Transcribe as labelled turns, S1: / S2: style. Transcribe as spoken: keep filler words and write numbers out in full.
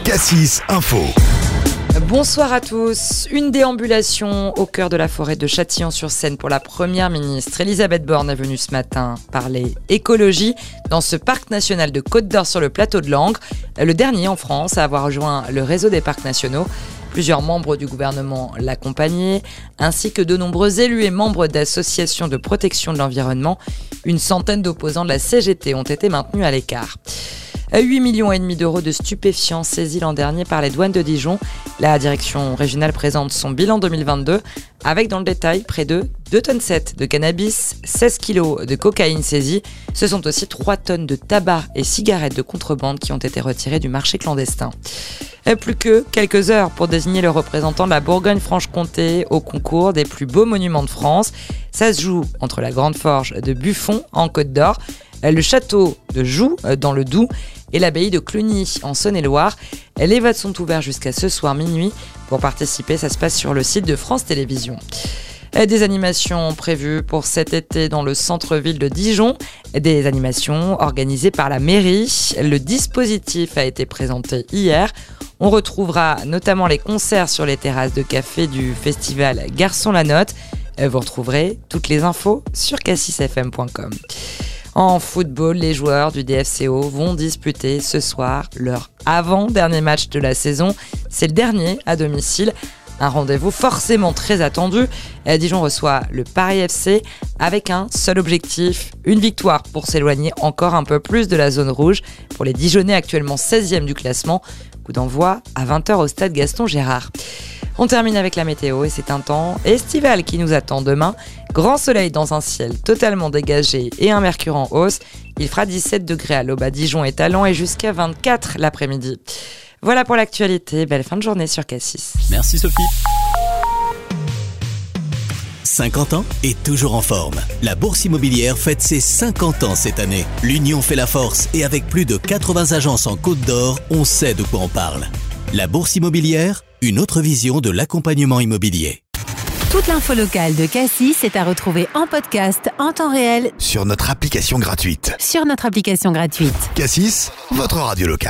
S1: Cassis Info.
S2: Bonsoir à tous. Une déambulation au cœur de la forêt de Châtillon-sur-Seine pour la première ministre. Elisabeth Borne est venue ce matin parler écologie dans ce parc national de Côte-d'Or sur le plateau de Langres, le dernier en France à avoir rejoint le réseau des parcs nationaux. Plusieurs membres du gouvernement l'accompagnaient, ainsi que de nombreux élus et membres d'associations de protection de l'environnement. Une centaine d'opposants de la C G T ont été maintenus à l'écart. huit virgule cinq millions d'euros de stupéfiants saisis l'an dernier par les douanes de Dijon. La direction régionale présente son bilan deux mille vingt-deux avec dans le détail près de deux virgule sept tonnes de cannabis, seize kilos de cocaïne saisis. Ce sont aussi trois tonnes de tabac et cigarettes de contrebande qui ont été retirées du marché clandestin. Plus que quelques heures pour désigner le représentant de la Bourgogne-Franche-Comté au concours des plus beaux monuments de France. Ça se joue entre la Grande Forge de Buffon en Côte-d'Or, le château de Joux dans le Doubs et l'abbaye de Cluny en Saône-et-Loire. Les votes sont ouverts jusqu'à ce soir minuit. Pour participer, ça se passe sur le site de France Télévisions. Des animations prévues pour cet été dans le centre-ville de Dijon. Des animations organisées par la mairie. Le dispositif a été présenté hier. On retrouvera notamment les concerts sur les terrasses de café du festival Garçon la Note. Vous retrouverez toutes les infos sur cassis f m point com. En football, les joueurs du D F C O vont disputer ce soir leur avant-dernier match de la saison. C'est le dernier à domicile. Un rendez-vous forcément très attendu. Dijon reçoit le Paris F C avec un seul objectif, une victoire pour s'éloigner encore un peu plus de la zone rouge. Pour les Dijonnais actuellement seizième du classement, coup d'envoi à vingt heures au stade Gaston Gérard. On termine avec la météo et c'est un temps estival qui nous attend demain. Grand soleil dans un ciel totalement dégagé et un mercure en hausse. Il fera dix-sept degrés à l'aube à Dijon et Talent et jusqu'à vingt-quatre l'après-midi. Voilà pour l'actualité. Belle fin de journée sur Cassis.
S3: Merci Sophie. cinquante ans et toujours en forme. La Bourse Immobilière fête ses cinquante ans cette année. L'union fait la force et avec plus de quatre-vingts agences en Côte d'Or, on sait de quoi on parle. La Bourse Immobilière, une autre vision de l'accompagnement immobilier.
S4: Toute l'info locale de Cassis est à retrouver en podcast en temps réel
S1: Sur notre application gratuite.
S4: sur notre application gratuite.
S1: Cassis, votre radio locale.